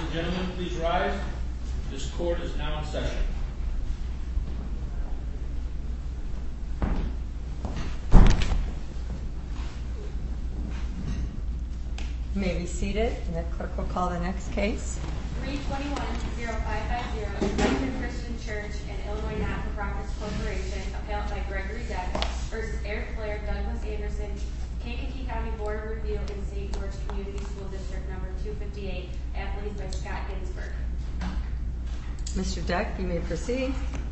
and gentlemen, please rise. This court is now in session. You may be seated, and the clerk will call the next case. 321-0550, Independent Christian Church and Illinois Not-for-Profits Corporation, appellate by Gregory Deck versus Eric Blair, Douglas Anderson, Kankakee County Board of Review in St. George Community School District number 258, athletes by Scott Ginsburg. Mr. Deck, you may proceed.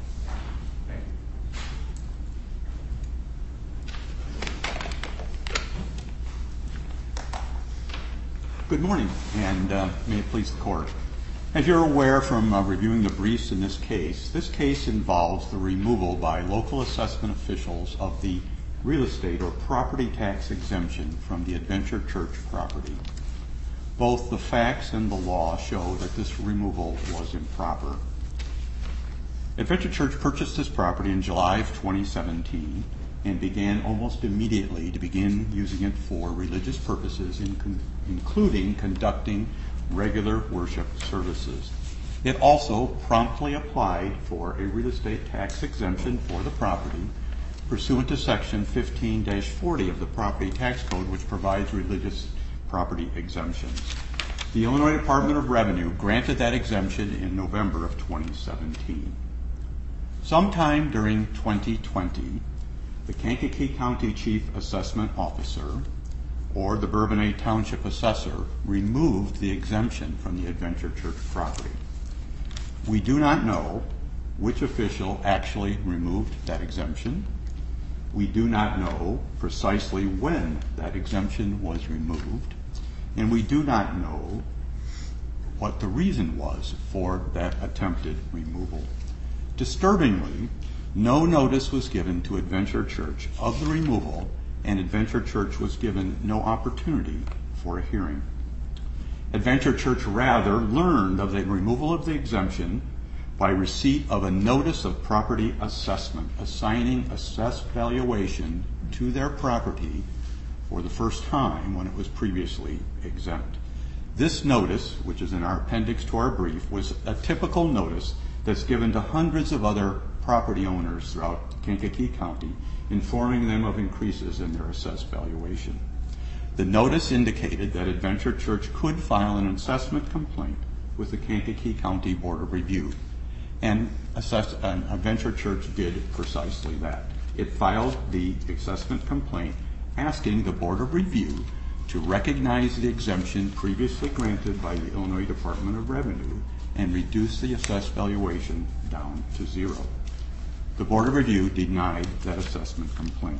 Good morning, and may it please the court. As you're aware from reviewing the briefs in this case involves the removal by local assessment officials of the real estate or property tax exemption from the Adventure Church property. Both the facts and the law show that this removal was improper. Adventure Church purchased this property in July of 2017 and began almost immediately to begin using it for religious purposes, including conducting regular worship services. It also promptly applied for a real estate tax exemption for the property pursuant to Section 15-40 of the Property Tax Code, which provides religious property exemptions. The Illinois Department of Revenue granted that exemption in November of 2017. Sometime during 2020, the Kankakee County Chief Assessment Officer or the Bourbonnais Township Assessor removed the exemption from the Adventure Church property. We do not know which official actually removed that exemption. We do not know precisely when that exemption was removed, and we do not know what the reason was for that attempted removal. Disturbingly, no notice was given to Adventure Church of the removal, and Adventure Church was given no opportunity for a hearing. Adventure Church rather learned of the removal of the exemption by receipt of a notice of property assessment, assigning assessed valuation to their property for the first time when it was previously exempt. This notice, which is in our appendix to our brief, was a typical notice that's given to hundreds of other property owners throughout Kankakee County, informing them of increases in their assessed valuation. The notice indicated that Adventure Church could file an assessment complaint with the Kankakee County Board of Review, and Adventure Church did precisely that. It filed the assessment complaint asking the Board of Review to recognize the exemption previously granted by the Illinois Department of Revenue and reduce the assessed valuation down to zero. The Board of Review denied that assessment complaint.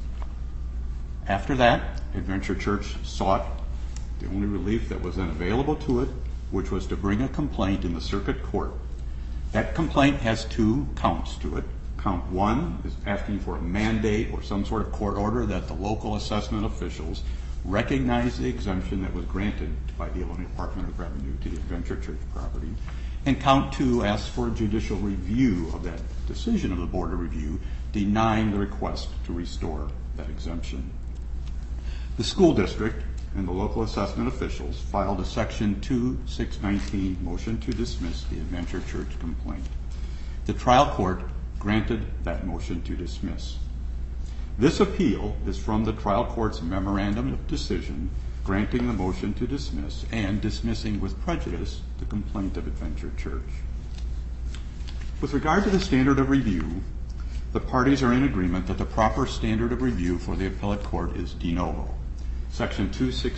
After that, Adventure Church sought the only relief that was then available to it, which was to bring a complaint in the circuit court. That complaint has two counts to it. Count one is asking for a mandate or some sort of court order that the local assessment officials recognize the exemption that was granted by the Illinois Department of Revenue to the Adventure Church property. And count two asks for a judicial review of that decision of the Board of Review, denying the request to restore that exemption. The school district and the local assessment officials filed a Section 2619 motion to dismiss the Adventure Church complaint. The trial court granted that motion to dismiss. This appeal is from the trial court's memorandum of decision granting the motion to dismiss and dismissing with prejudice the complaint of Adventure Church. With regard to the standard of review, the parties are in agreement that the proper standard of review for the appellate court is de novo. Section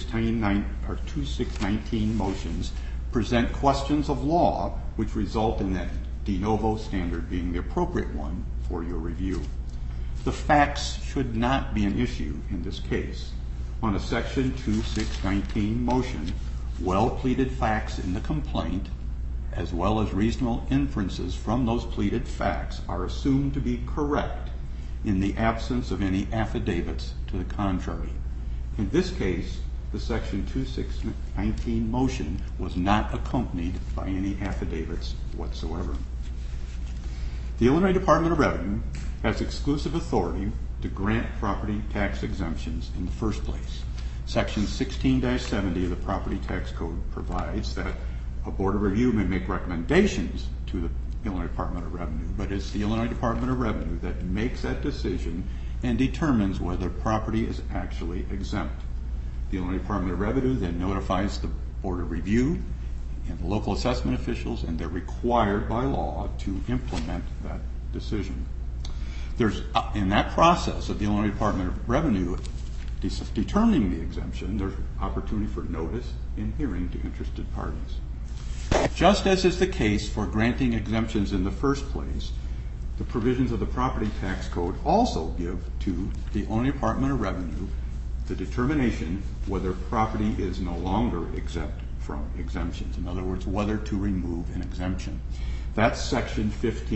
2619 motions present questions of law which result in that de novo standard being the appropriate one for your review. The facts should not be an issue in this case. On a Section 2619 motion, well-pleaded facts in the complaint, as well as reasonable inferences from those pleaded facts, are assumed to be correct in the absence of any affidavits to the contrary. In this case, the Section 2619 motion was not accompanied by any affidavits whatsoever. The Illinois Department of Revenue has exclusive authority to grant property tax exemptions in the first place. Section 16-70 of the Property Tax Code provides that a Board of Review may make recommendations to the Illinois Department of Revenue, but it's the Illinois Department of Revenue that makes that decision and determines whether property is actually exempt. The Illinois Department of Revenue then notifies the Board of Review and the local assessment officials, and they're required by law to implement that decision. There's, in that process of the Illinois Department of Revenue determining the exemption, there's opportunity for notice and hearing to interested parties. Just as is the case for granting exemptions in the first place, the provisions of the property tax code also give to the Illinois Department of Revenue the determination whether property is no longer exempt from exemptions. In other words, whether to remove an exemption. That's section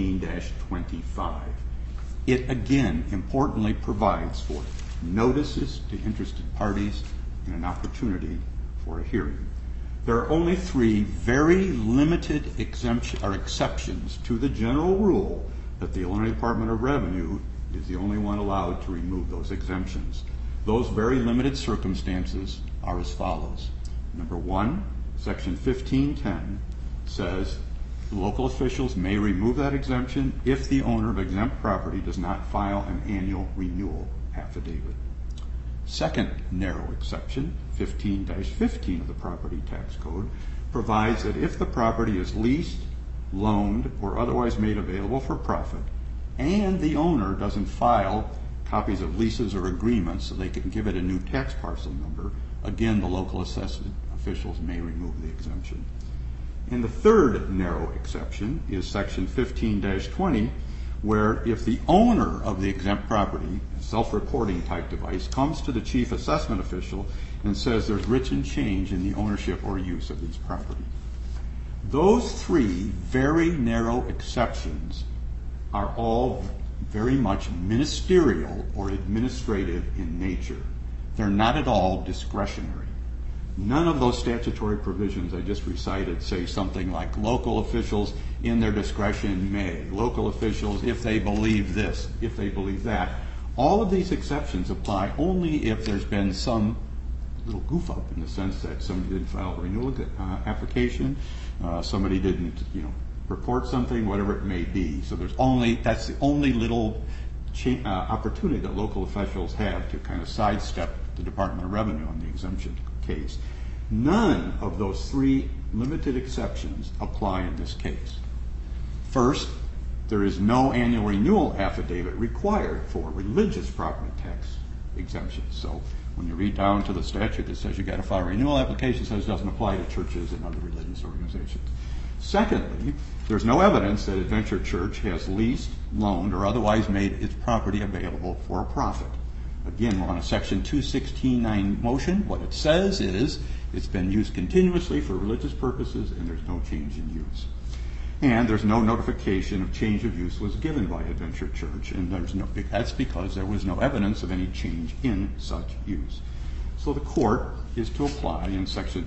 15-25. It again importantly provides for notices to interested parties and an opportunity for a hearing. There are only 3 very limited exceptions to the general rule that the Illinois Department of Revenue is the only one allowed to remove those exemptions. Those very limited circumstances are as follows. Number 1, section 1510 says local officials may remove that exemption if the owner of exempt property does not file an annual renewal affidavit. Second narrow exception, 15-15 of the property tax code, provides that if the property is leased, loaned, or otherwise made available for profit, and the owner doesn't file copies of leases or agreements so they can give it a new tax parcel number, again, the local assessment officials may remove the exemption. And the third narrow exception is section 15-20, where if the owner of the exempt property, a self-reporting type device, comes to the chief assessment official and says there's written change in the ownership or use of these property. Those 3 very narrow exceptions are all very much ministerial or administrative in nature. They're not at all discretionary. None of those statutory provisions I just recited say something like local officials in their discretion may, local officials if they believe this, if they believe that. All of these exceptions apply only if there's been some little goof up in the sense that somebody didn't file a renewal application, somebody didn't, report something, whatever it may be. So that's the only little opportunity that local officials have to kind of sidestep the Department of Revenue on the exemption case. None of those 3 limited exceptions apply in this case. First, there is no annual renewal affidavit required for religious property tax exemptions. So when you read down to the statute that says you got to file a renewal application, it says it doesn't apply to churches and other religious organizations. Secondly, there's no evidence that Adventure Church has leased, loaned, or otherwise made its property available for a profit. Again, we're on a section 216.9 motion. What it says is it's been used continuously for religious purposes and there's no change in use. And there's no notification of change of use was given by Adventure Church, and that's because there was no evidence of any change in such use. So the court is to apply in section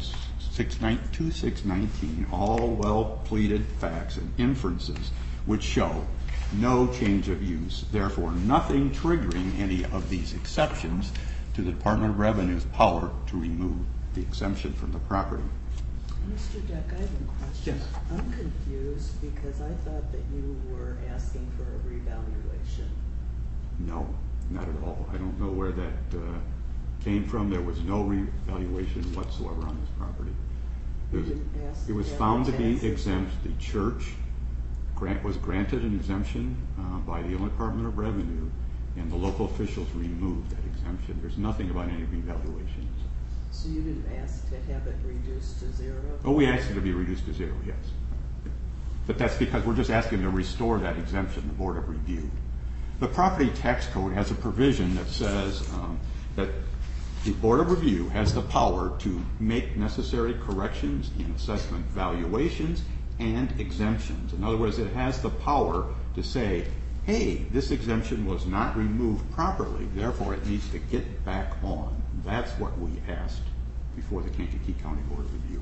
2619 all well-pleaded facts and inferences which show no change of use, therefore nothing triggering any of these exceptions to the Department of Revenue's power to remove the exemption from the property. Mr. Deck, I have a question. Yes. I'm confused because I thought that you were asking for a revaluation. No, not at all. I don't know where that came from. There was no revaluation whatsoever on this property. It was found to be exempt. The church was granted an exemption by the Illinois Department of Revenue, and the local officials removed that exemption. There's nothing about any revaluations. So you didn't ask to have it reduced to 0? Oh, we asked it to be reduced to 0, yes. But that's because we're just asking to restore that exemption, the Board of Review. The Property Tax Code has a provision that says that the Board of Review has the power to make necessary corrections in assessment valuations and exemptions. In other words, it has the power to say, hey, this exemption was not removed properly, therefore it needs to get back on. That's what we asked before the Kankakee County Board of Review.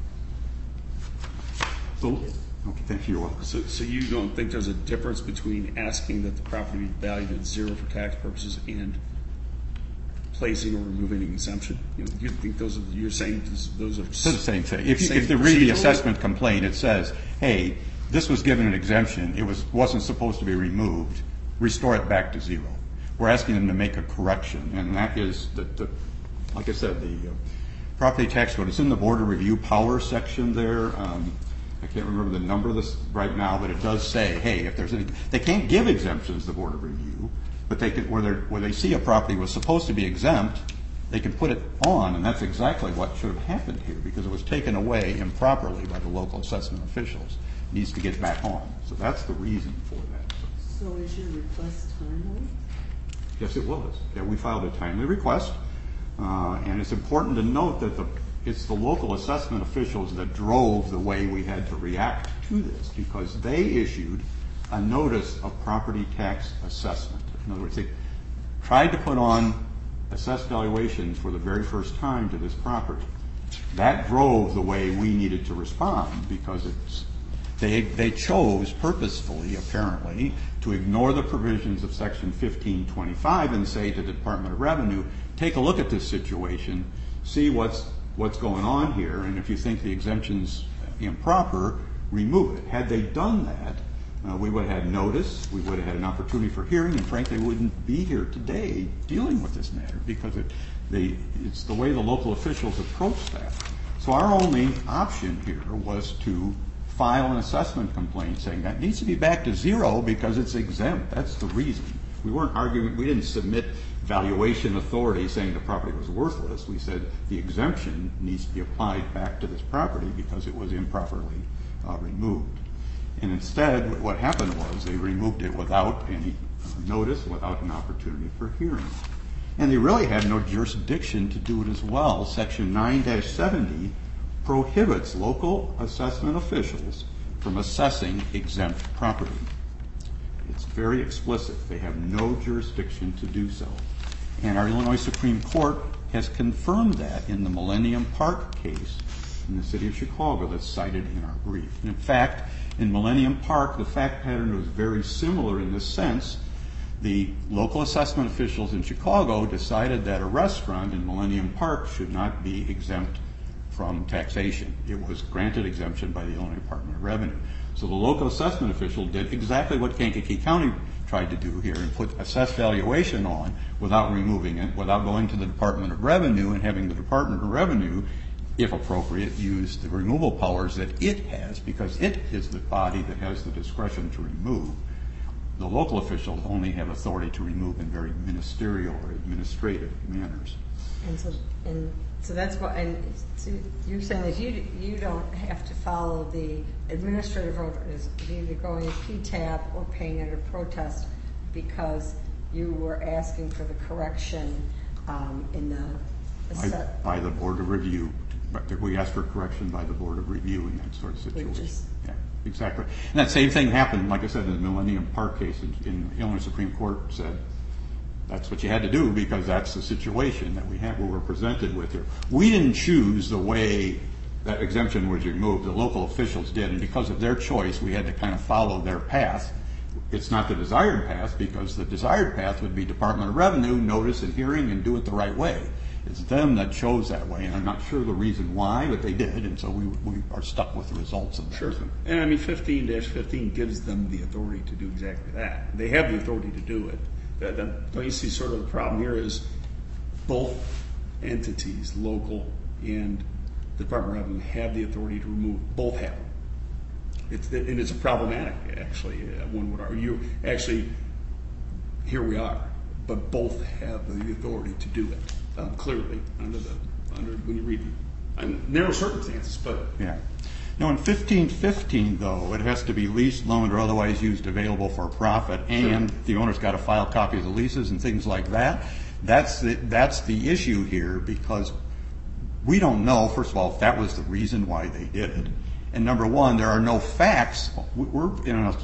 Okay, thank you. You're welcome. So you don't think there's a difference between asking that the property be valued at 0 for tax purposes and placing or removing an exemption? You think those are, you're saying those are It's the same thing. If you read the assessment complaint, it says, hey, this was given an exemption. It wasn't supposed to be removed. Restore it back to zero. We're asking them to make a correction, and that is, like I said, the property tax code. It's in the board of review power section there. I can't remember the number of this right now, but it does say, hey, if there's any, they can't give exemptions, the board of review, but they could, where they see a property was supposed to be exempt, they can put it on, and that's exactly what should have happened here, because it was taken away improperly by the local assessment officials. It needs to get back on. So that's the reason for that. So is your request timely? Yes, it was. Yeah, we filed a timely request, and it's important to note that it's the local assessment officials that drove the way we had to react to this, because they issued a notice of property tax assessment. In other words, they tried to put on assessed valuations for the very first time to this property. That drove the way we needed to respond, because they chose purposefully, apparently, to ignore the provisions of Section 1525 and say to the Department of Revenue, take a look at this situation, see what's going on here, and if you think the exemption's improper, remove it. Had they done that, we would have had notice, we would have had an opportunity for hearing, and frankly wouldn't be here today dealing with this matter, because it's the way the local officials approached that. So our only option here was to file an assessment complaint saying that needs to be back to zero because it's exempt. That's the reason. We weren't arguing, we didn't submit valuation authority saying the property was worthless. We said the exemption needs to be applied back to this property because it was improperly removed. And instead, what happened was they removed it without any notice, without an opportunity for hearing. And they really had no jurisdiction to do it as well. Section 9-70 prohibits local assessment officials from assessing exempt property. It's very explicit. They have no jurisdiction to do so. And our Illinois Supreme Court has confirmed that in the Millennium Park case in the city of Chicago that's cited in our brief. And in fact, in Millennium Park, the fact pattern was very similar in this sense. The local assessment officials in Chicago decided that a restaurant in Millennium Park should not be exempt from taxation. It was granted exemption by the Illinois Department of Revenue. So the local assessment official did exactly what Kankakee County tried to do here and put assessed valuation on without removing it, without going to the Department of Revenue and having the Department of Revenue, if appropriate, use the removal powers that it has, because it is the body that has the discretion to remove. The local officials only have authority to remove in very ministerial or administrative manners. And so that's what, and so you're saying that you don't have to follow the administrative orders of either going PTAB or paying under protest because you were asking for the correction in the by the Board of Review. We asked for correction by the Board of Review in that sort of situation. Yeah, exactly. And that same thing happened, like I said, in the Millennium Park case in the Illinois Supreme Court said that's what you had to do because that's the situation that we were presented with here. We didn't choose the way that exemption was removed. The local officials did, and because of their choice, we had to kind of follow their path. It's not the desired path because the desired path would be Department of Revenue, notice and hearing, and do it the right way. It's them that chose that way, and I'm not sure the reason why, but they did, and so we are stuck with the results of that. Sure. And I mean, 15-15 gives them the authority to do exactly that. They have the authority to do it. Don't you see sort of the problem here is both entities, local and the Department of Revenue, have the authority to remove. Both have them. And it's problematic, actually. One would argue. Actually, here we are, but both have the authority to do it clearly under when you read narrow circumstances. But yeah. Now, in 15-15, though, it has to be leased, loaned, or otherwise used available for profit, and the owner's got to file copies of leases and things like that. That's the issue here because we don't know, first of all, if that was the reason why they did it. And number one, there are no facts. We're in a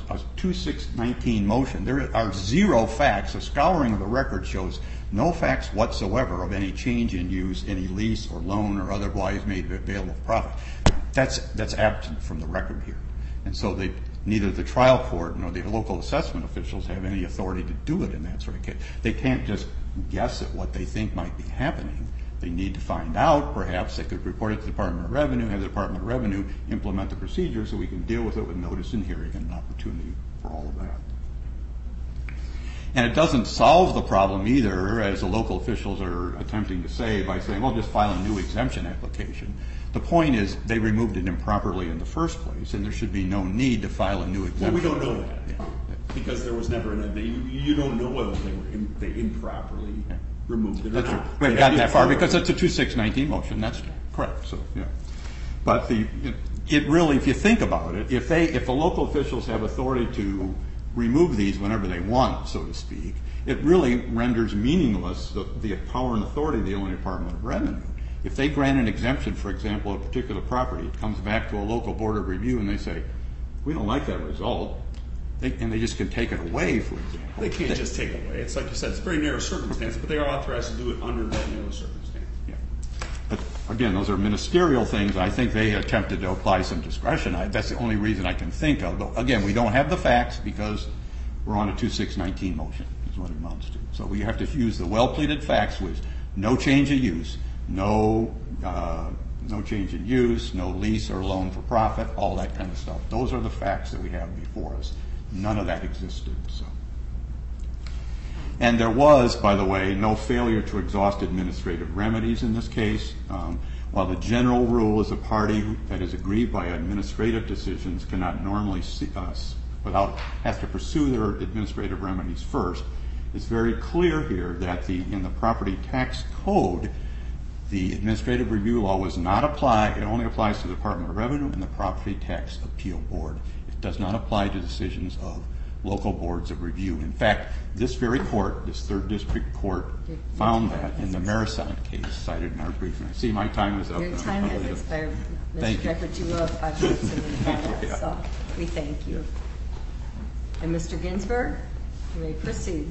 2-6-19 motion. There are zero facts. A scouring of the record shows no facts whatsoever of any change in use, any lease or loan or otherwise made available for profit. That's absent from the record here. And so neither the trial court nor the local assessment officials have any authority to do it in that sort of case. They can't just guess at what they think might be happening. They need to find out. Perhaps they could report it to the Department of Revenue, have the Department of Revenue implement the procedure so we can deal with it with notice and hearing and an opportunity for all of that. And it doesn't solve the problem either, as the local officials are attempting to say, by saying, well, just file a new exemption application. The point is they removed it improperly in the first place, and there should be no need to file a new exemption. Well, we don't know that because there was never you don't know whether they improperly removed it or not. We haven't gotten that far because it's a 2619 motion. That's correct. So, yeah. But it really, if you think about it, if the local officials have authority to remove these whenever they want, so to speak, it really renders meaningless the power and authority of the Illinois Department of Revenue. If they grant an exemption, for example, of a particular property, it comes back to a local board of review and they say, we don't like that result, and they just can take it away, for example. They can't just take it away. It's like you said, it's a very narrow circumstance, but they are authorized to do it under that narrow circumstance. Yeah. But again, those are ministerial things. I think they attempted to apply some discretion. That's the only reason I can think of. But again, we don't have the facts because we're on a 2619 motion is what it amounts to. So we have to use the well-pleaded facts with no change of use, no change in use, no lease or loan for profit, all that kind of stuff. Those are the facts that we have before us. None of that existed. So. And there was, by the way, no failure to exhaust administrative remedies in this case. While the general rule is a party that is aggrieved by administrative decisions cannot normally has to pursue their administrative remedies first, it's very clear here that in the property tax code, the administrative review law was not applied. It only applies to the Department of Revenue and the Property Tax Appeal Board. It does not apply to decisions of local boards of review. In fact, this very court, this 3rd District Court, found that in the Marisont case cited in our briefing. I see my time is up. Your time has expired. Thank Mr. you. Deckert, you will have 5 minutes in the Yeah. so we thank you. And Mr. Ginsburg, you may proceed.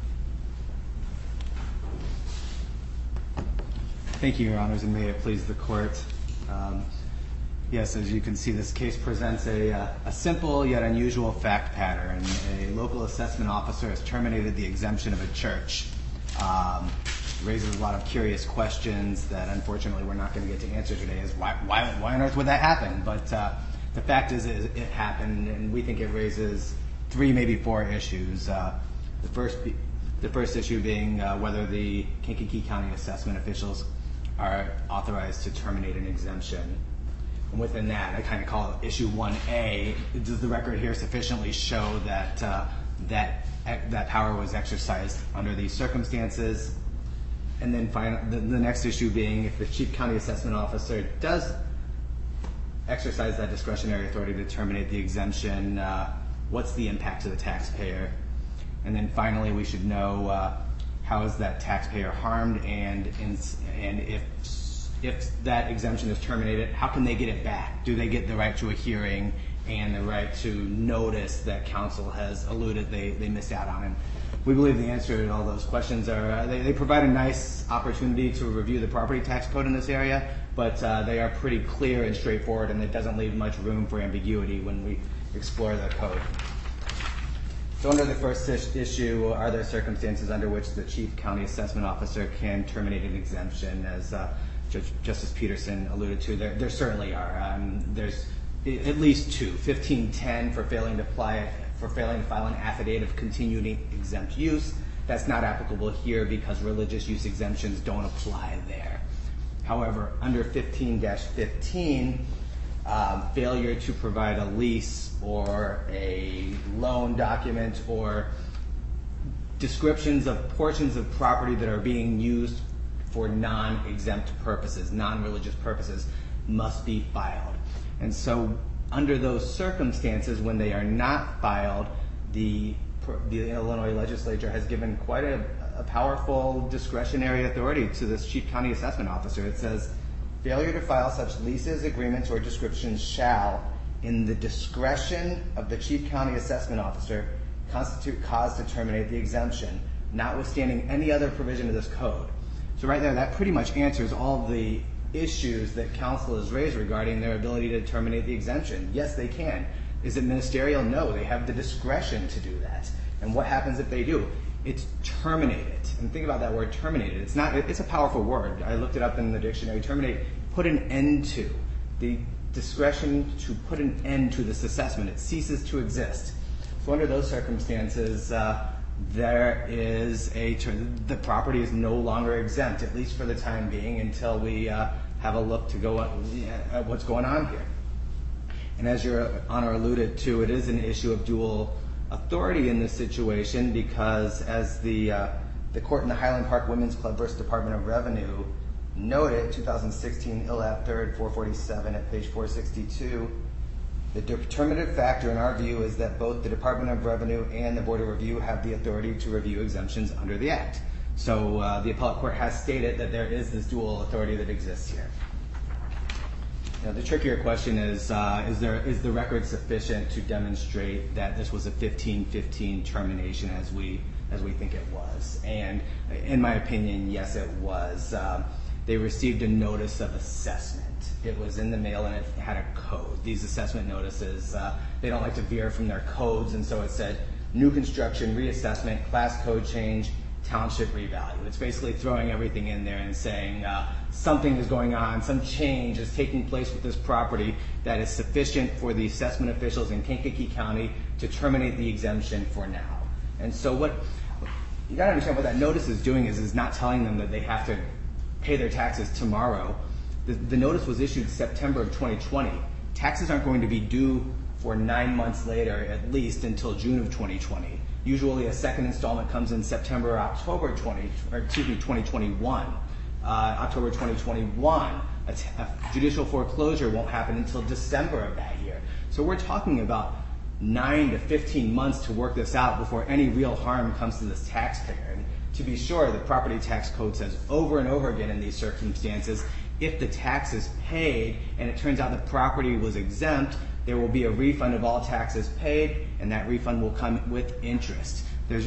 Thank you, Your Honors, and may it please the Court. Yes, as you can see, this case presents a simple yet unusual fact pattern. A local assessment officer has terminated the exemption of a church. Raises a lot of curious questions that unfortunately we're not going to get to answer today. Is why on earth would that happen? But the fact is it happened, and we think it raises 3, maybe 4 issues. The first issue being whether the Kankakee County assessment officials are authorized to terminate an exemption. And within that, I kind of call it issue 1A. Does the record here sufficiently show that that power was exercised under these circumstances? And then the next issue being if the chief county assessment officer does exercise that discretionary authority to terminate the exemption, what's the impact to the taxpayer? And then finally, we should know how is that taxpayer harmed, and if that exemption is terminated, how can they get it back? Do they get the right to a hearing and the right to notice that council has alluded they missed out on? And we believe the answer to all those questions are they provide a nice opportunity to review the property tax code in this area, but they are pretty clear and straightforward, and it doesn't leave much room for ambiguity when we explore the code. So under the first issue, are there circumstances under which the chief county assessment officer can terminate an exemption? As Justice Peterson alluded to, there certainly are. There's at least 2. 1510 for failing to file an affidavit of continuing exempt use. That's not applicable here because religious use exemptions don't apply there. However, under 15-15, failure to provide a lease or a loan document or descriptions of portions of property that are being used for non-exempt purposes, non-religious purposes, must be filed. And so under those circumstances, when they are not filed, the Illinois legislature has given quite a powerful discretionary authority to this chief county assessment officer. It says, failure to file such leases, agreements, or descriptions shall, in the discretion of the chief county assessment officer, constitute cause to terminate the exemption, notwithstanding any other provision of this code. So right there, that pretty much answers all the issues that council has raised regarding their ability to terminate the exemption. Yes, they can. Is it ministerial? No, they have the discretion to do that. And what happens if they do? It's terminated. And think about that word terminated. It's a powerful word. I looked it up in the dictionary. Terminate, put an end to. The discretion to put an end to this assessment. It ceases to exist. So under those circumstances, the property is no longer exempt, at least for the time being, until we have a look to go at what's going on here. And as Your Honor alluded to, it is an issue of dual authority in this situation because, as the court in the Highland Park Women's Club versus Department of Revenue noted, 2016 ILAP 3rd 447 at page 462, the determinative factor in our view is that both the Department of Revenue and the Board of Review have the authority to review exemptions under the Act. So the appellate court has stated that there is this dual authority that exists here. Now, the trickier question is the record sufficient to demonstrate that this was a 15-15 termination as we think it was? And in my opinion, yes, it was. They received a notice of assessment. It was in the mail and it had a code. These assessment notices, they don't like to veer from their codes, and so it said new construction, reassessment, class code change, township revalue. It's basically throwing everything in there and saying something is going on, some change is taking place with this property that is sufficient for the assessment officials in Kankakee County to terminate the exemption for now. And so what you got to understand, what that notice is doing is not telling them that they have to pay their taxes tomorrow. The notice was issued September of 2020. Taxes aren't going to be due for 9 months later, at least until June of 2020. Usually a second installment comes in September or October 2021. October 2021. A judicial foreclosure won't happen until December of that year. So we're talking about 9 to 15 months to work this out before any real harm comes to this taxpayer. And to be sure, the property tax code says over and over again in these circumstances, if the tax is paid and it turns out the property was exempt, there will be a refund of all taxes paid, and that refund will come with interest. There's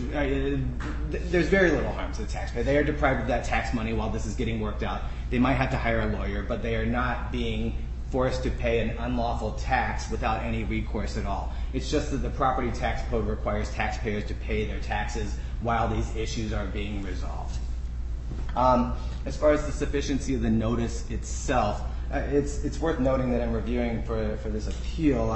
very little harm to the taxpayer. They are deprived of that tax money while this is getting worked out. They might have to hire a lawyer, but they are not being forced to pay an unlawful tax without any recourse at all. It's just that the property tax code requires taxpayers to pay their taxes while these issues are being resolved. As far as the sufficiency of the notice itself, it's worth noting that I'm reviewing for this appeal.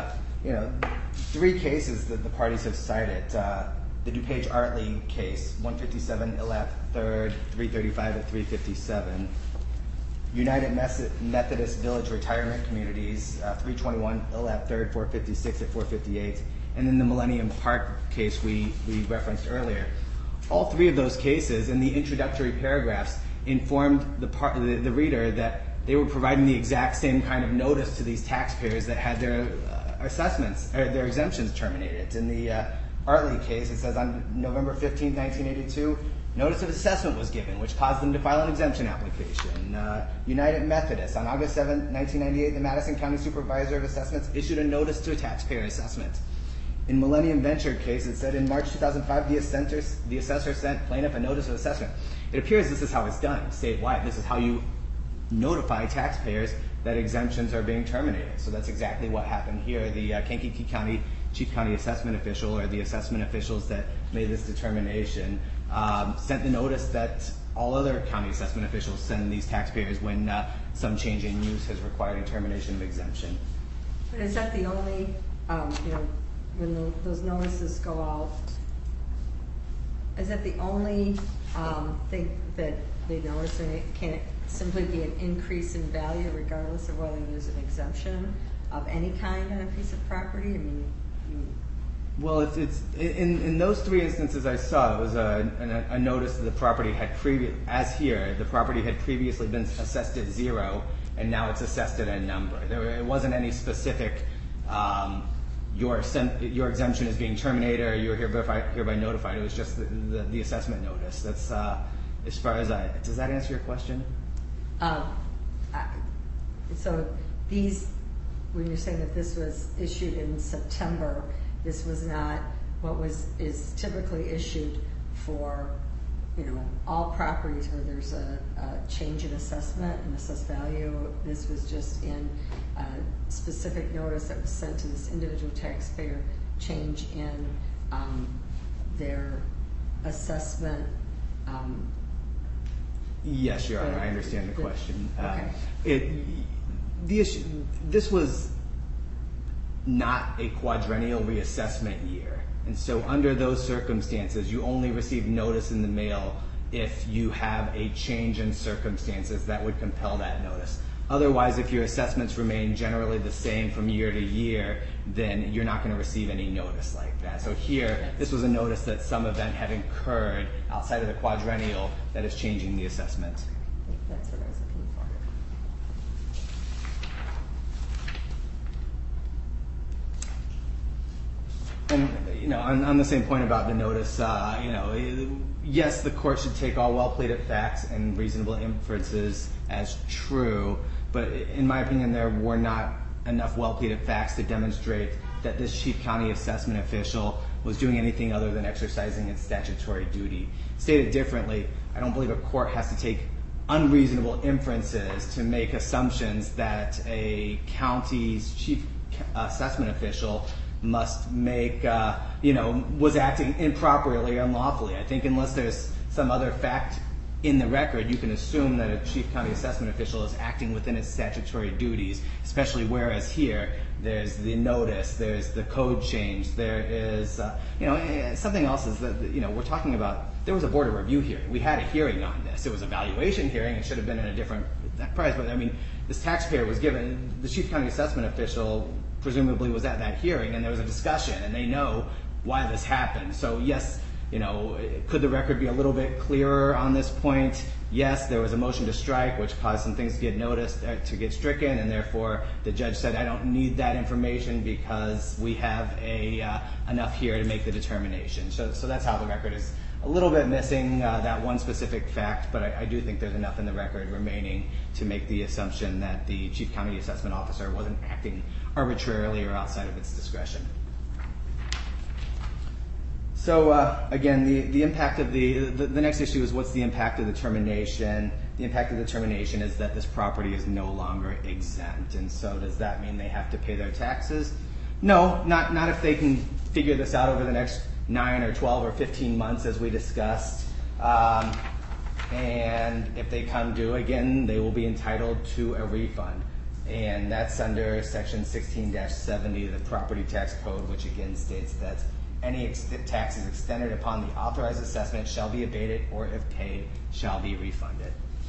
Three cases that the parties have cited: the DuPage-Artley case, 157 ILAP 3rd, 335 at 357. United Methodist Village Retirement Communities, 321 ILAP 3rd, 456 at 458. And then the Millennium Park case we referenced earlier. All three of those cases, in the introductory paragraphs, informed the reader that they were providing the exact same kind of notice to these taxpayers that had their assessments or their exemptions terminated. In the Artley case, it says on November 15, 1982, notice of assessment was given, which caused them to file an exemption application. United Methodist, on August 7, 1998, the Madison County Supervisor of Assessments issued a notice to a taxpayer assessment. In Millennium Venture case, it said in March 2005, the assessor sent plaintiff a notice of assessment. It appears this is how it's done statewide. This is how you notify taxpayers that exemptions are being terminated. So that's exactly what happened here. The Kankakee County Chief County Assessment Official, or the assessment officials that made this determination, sent the notice that all other county assessment officials send these taxpayers when some change in use has required a termination of exemption. But is that the only, when those notices go out, is that the only thing that they notice, and can it simply be an increase in value regardless of whether there's an exemption of any kind on a piece of property? Well, it's in those three instances I saw, it was a notice that the property had the property had previously been assessed at 0, and now it's assessed at a number. It wasn't any specific, your exemption is being terminated or you're hereby notified. It was just the assessment notice. That's as far as does that answer your question? So when you're saying that this was issued in September, this was not what is typically issued for all properties where there's a change in assessment and assessed value. This was just in a specific notice that was sent to this individual taxpayer, change in their assessment. Yes, Your Honor, I understand the question. Okay. This was not a quadrennial reassessment year. And so under those circumstances, you only receive notice in the mail if you have a change in circumstances that would compel that notice. Otherwise, if your assessments remain generally the same from year to year, then you're not going to receive any notice like that. So here, this was a notice that some event had occurred outside of the quadrennial that is changing the assessment. That's what I was looking for. And on the same point about the notice, yes, the court should take all well-pleaded facts and reasonable inferences as true, but in my opinion, there were not enough well-pleaded facts to demonstrate that this Chief County assessment official was doing anything other than exercising its statutory duty. Stated differently, I don't believe a court has to take unreasonable inferences to make assumptions that a county's chief assessment official must make, was acting improperly or unlawfully. I think unless there's some other fact in the record, you can assume that a chief county assessment official is acting within its statutory duties, especially whereas here there's the notice, there's the code change, there is, something else is that, we're talking about, there was a board of review hearing. We had a hearing on this. It was a valuation hearing. It should have been in a different price, but this taxpayer was given, the chief county assessment official presumably was at that hearing, and there was a discussion, and they know why this happened. So yes, could the record be a little bit clearer on this point? Yes, there was a motion to strike, which caused some things to get noticed, to get stricken, and therefore the judge said, I don't need that information because we have enough here to make the determination. So that's how the record is a little bit missing that one specific fact, but I do think there's enough in the record remaining to make the assumption that the chief county assessment officer wasn't acting arbitrarily or outside of its discretion. So again, the impact of the next issue is what's the impact of the termination? The impact of the termination is that this property is no longer exempt, and so does that mean they have to pay their taxes? No, not if they can figure this out over the next 9 or 12 or 15 months as we discussed. And if they come due again, they will be entitled to a refund. And that's under section 16-70 of the property tax code, which again states that any taxes extended upon the authorized assessment shall be abated or if paid shall be refunded.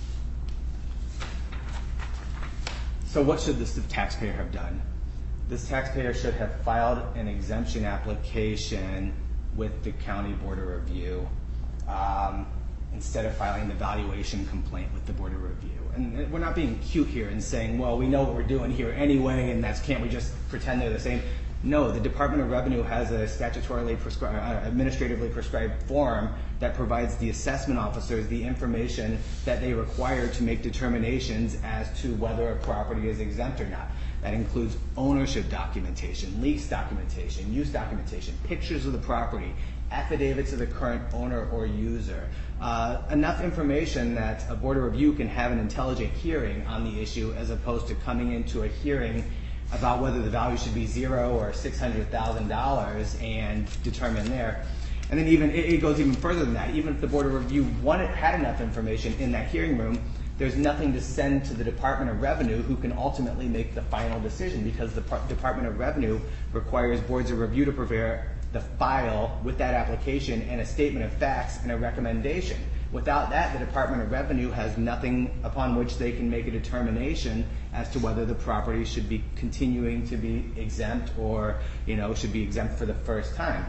So what should this taxpayer have done? This taxpayer should have filed an exemption application with the county board of review instead of filing the valuation complaint with the board of review. And we're not being cute here and saying, well, we know what we're doing here anyway, and can't we just pretend they're the same? No, the Department of Revenue has a statutorily prescribed, administratively prescribed form that provides the assessment officers the information that they require to make determinations as to whether a property is exempt or not. That includes ownership documentation, lease documentation, use documentation, pictures of the property, affidavits of the current owner or user. Enough information that a board of review can have an intelligent hearing on the issue as opposed to coming into a hearing about whether the value should be $0 or $600,000 and determine there. And then it goes even further than that. Even if the board of review had enough information in that hearing room, there's nothing to send to the Department of Revenue who can ultimately make the final decision because the Department of Revenue requires boards of review to prepare the file with that application and a statement of facts and a recommendation. Without that, the Department of Revenue has nothing upon which they can make a determination as to whether the property should be continuing to be exempt or, should be exempt for the first time.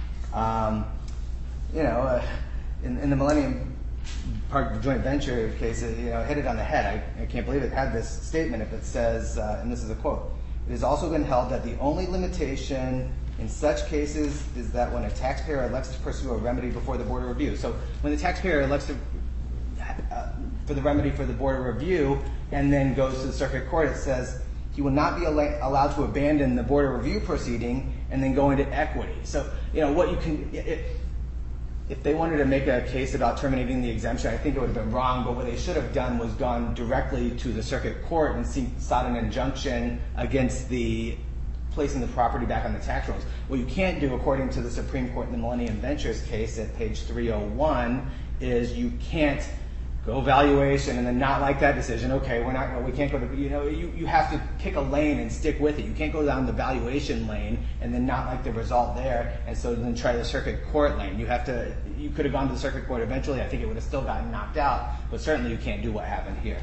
In the Millennium Park joint venture case, hit it on the head. I can't believe it had this statement if it says, and this is a quote, "It has also been held that the only limitation in such cases is that when a taxpayer elects to pursue a remedy before the board of review." So when the taxpayer elects for the remedy for the board of review and then goes to the circuit court, it says he will not be allowed to abandon the board of review proceeding and then go into equity. So, what you can, if they wanted to make a case about terminating the exemption, I think it would have been wrong, but what they should have done was gone directly to the circuit court and sought an injunction against the placing the property back on the tax rolls. What you can't do, according to the Supreme Court in the Millennium Ventures case at page 301, is you can't go valuation and then not like that decision. Okay, we can't go to, you have to pick a lane and stick with it. You can't go down the valuation lane and then not like the result there, and so then try the circuit court lane. You could have gone to the circuit court eventually. I think it would have still gotten knocked out, but certainly you can't do what happened here.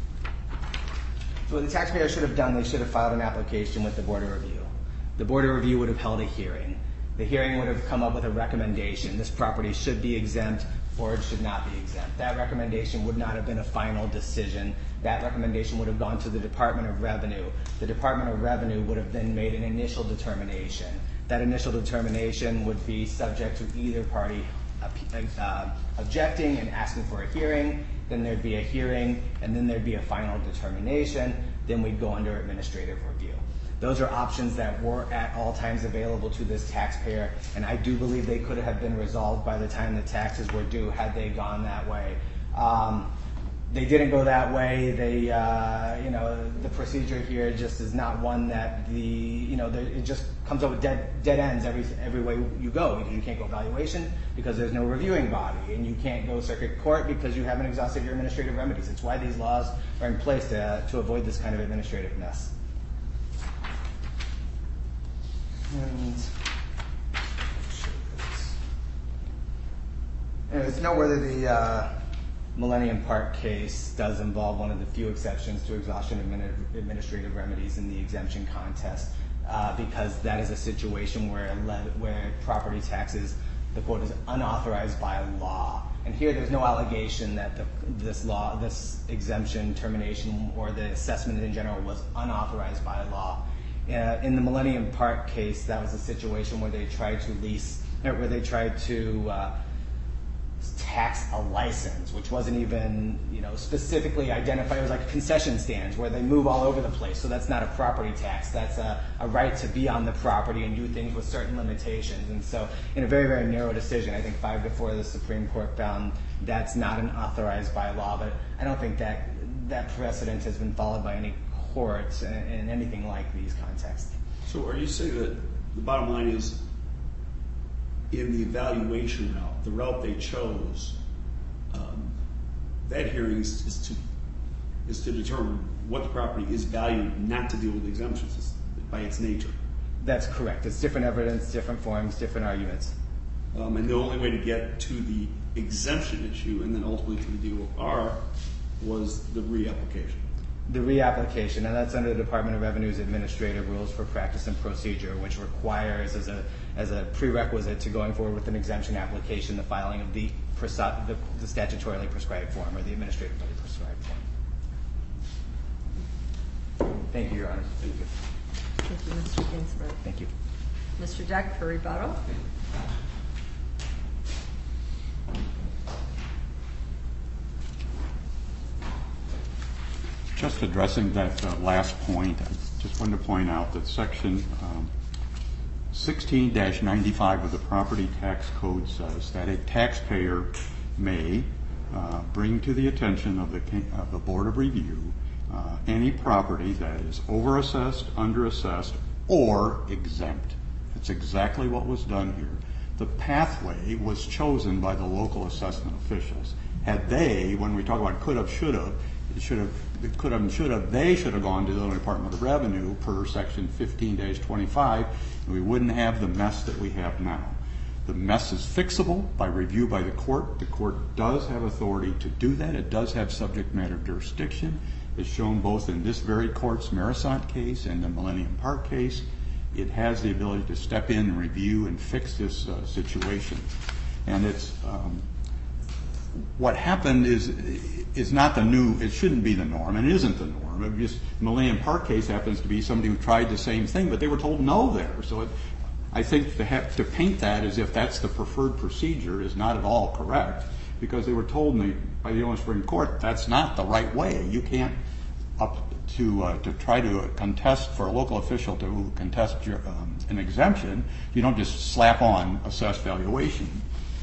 So what the taxpayer should have done, they should have filed an application with the Board of Review. The Board of Review would have held a hearing. The hearing would have come up with a recommendation. This property should be exempt or it should not be exempt. That recommendation would not have been a final decision. That recommendation would have gone to the Department of Revenue. The Department of Revenue would have then made an initial determination. That initial determination would be subject to either party objecting and asking for a hearing. Then there'd be a hearing, and then there'd be a final determination. Then we'd go under administrative review. Those are options that were at all times available to this taxpayer, and I do believe they could have been resolved by the time the taxes were due had they gone that way. They didn't go that way. The procedure here just is not one that it just comes up with dead ends every way you go. Because you can't go valuation because there's no reviewing body, and you can't go circuit court because you haven't exhausted your administrative remedies. It's why these laws are in place to avoid this kind of administrative mess. And it's noteworthy the Millennium Park case does involve one of the few exceptions to exhaustion of administrative remedies in the exemption contest, because that is a situation where property taxes, the quote, is unauthorized by law. And here there's no allegation that this exemption termination or the assessment in general was unauthorized by law. In the Millennium Park case, that was a situation where they tried to tax a license, which wasn't even specifically identified. It was like concession stands where they move all over the place. So that's not a property tax. That's a right to be on the property and do things with certain limitations. And so in a very, very narrow decision, I think 5-4, the Supreme Court found that's not an authorized by law. But I don't think that precedent has been followed by any courts in anything like these contexts. So are you saying that the bottom line is, in the evaluation route, the route they chose, that hearing is to determine what the property is valued, not to deal with exemptions by its nature? That's correct. It's different evidence, different forms, different arguments. And the only way to get to the exemption issue and then ultimately to the DOR was the reapplication. The reapplication, and that's under the Department of Revenue's Administrative Rules for Practice and Procedure, which requires as a prerequisite to going forward with an exemption application the filing of the statutorily prescribed form or the administratively prescribed form. Thank you, Your Honor. Thank you. Thank you, Mr. Ginsburg. Thank you. Mr. Deck for rebuttal. Just addressing that last point, I just wanted to point out that Section 16-95 of the Property Tax Code says that a taxpayer may bring to the attention of the Board of Review any property that is overassessed, underassessed, or exempt. That's exactly what was done here. The pathway was chosen by the local assessment officials. Had they, when we talk about could have, should have, they should have gone to the Department of Revenue per Section 15-25, and we wouldn't have the mess that we have now. The mess is fixable by review by the court. The court does have authority to do that. It does have subject matter jurisdiction. It's shown both in this very court's Marisont case and the Millennium Park case. It has the ability to step in and review and fix this situation. And it's what happened is not the new, it shouldn't be the norm, and it isn't the norm. The Millennium Park case happens to be somebody who tried the same thing, but they were told no there. So I think to paint that as if that's the preferred procedure is not at all correct, because they were told by the Illinois Supreme Court that's not the right way. You can't to try to contest for a local official to contest an exemption. You don't just slap on assessed valuation.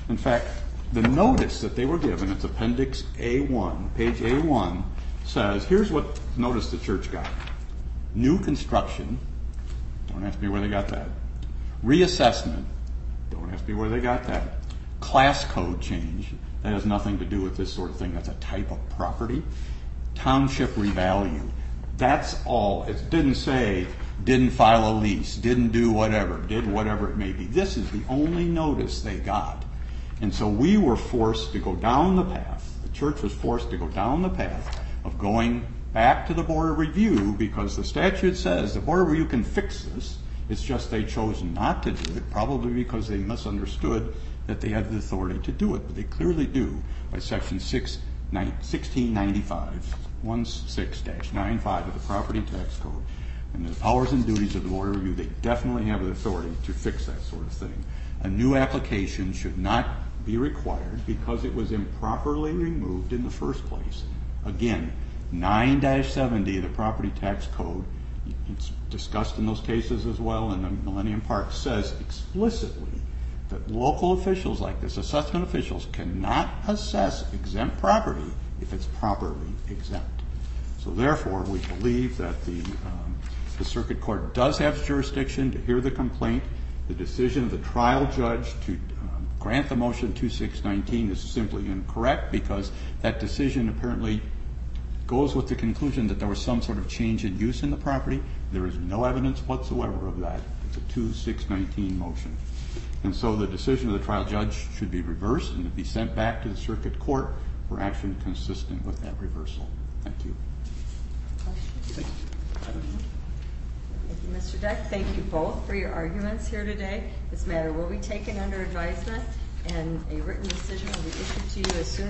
In fact, the notice that they were given, it's Appendix A1, page A1, says, here's what notice the church got. New construction, don't ask me where they got that. Reassessment, don't ask me where they got that. Class code change, that has nothing to do with this sort of thing, that's a type of property. Township revalue, that's all. It didn't say, didn't file a lease, didn't do whatever, did whatever it may be. This is the only notice they got. And so we were forced to go down the path, the church was forced to go down the path of going back to the Board of Review, because the statute says the Board of Review can fix this. It's just they chose not to do it, probably because they misunderstood that they had the authority to do it. But they clearly do by Section 1695, 16-95 of the Property Tax Code. And the powers and duties of the Board of Review, they definitely have the authority to fix that sort of thing. A new application should not be required because it was improperly removed in the first place. Again, 9-70 of the Property Tax Code, it's discussed in those cases as well, and the Millennium Park says explicitly that local officials like this, assessment officials, cannot assess exempt property if it's properly exempt. So therefore, we believe that the Circuit Court does have jurisdiction to hear the complaint. The decision of the trial judge to grant the motion 2619 is simply incorrect, because that decision apparently goes with the conclusion that there was some sort of change in use in the property. There is no evidence whatsoever of that. It's a 2619 motion. And so the decision of the trial judge should be reversed and to be sent back to the Circuit Court for action consistent with that reversal. Thank you. Thank you, Mr. Deck. Thank you both for your arguments here today. This matter will be taken under advisement, and a written decision will be issued to you as soon